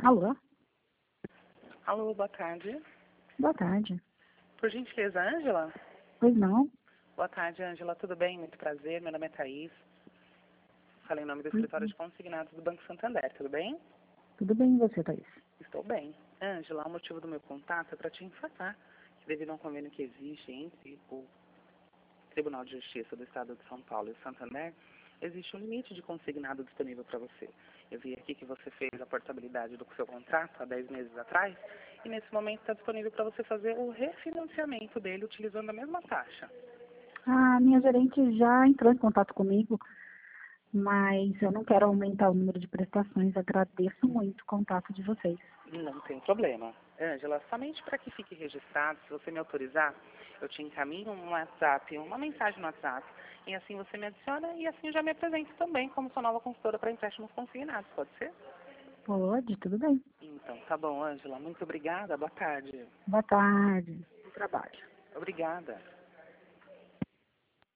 Alô? Alô, boa tarde. Boa tarde. Por gentileza, Ângela? Pois não? Boa tarde, Ângela. Tudo bem? Muito prazer. Meu nome é Thaís. Falei em nome do Pois escritório de consignados do Banco Santander. Tudo bem? tudo bem e você, Thaís? Estou bem. Ângela, o motivo do meu contato é para te informar que devido a um convênio que existe entre o Tribunal de Justiça do Estado de São Paulo e o Santander, existe um limite de consignado disponível para você. Eu vi aqui que você fez a portabilidade do seu contrato há 10 meses atrás e nesse momento está disponível para você fazer o refinanciamento dele utilizando a mesma taxa. A minha gerente já entrou em contato comigo, mas eu não quero aumentar o número de prestações. Agradeço muito o contato de vocês. Não tem problema. Ângela, somente para que fique registrado, se você me autorizar, eu te encaminho um WhatsApp, uma mensagem no WhatsApp, e assim você me adiciona e assim eu já me apresento também como sua nova consultora para empréstimos consignados, pode ser? Pode, tudo bem. Então, tá bom, Ângela. Muito obrigada. Boa tarde. Boa tarde. Bom trabalho. Obrigada.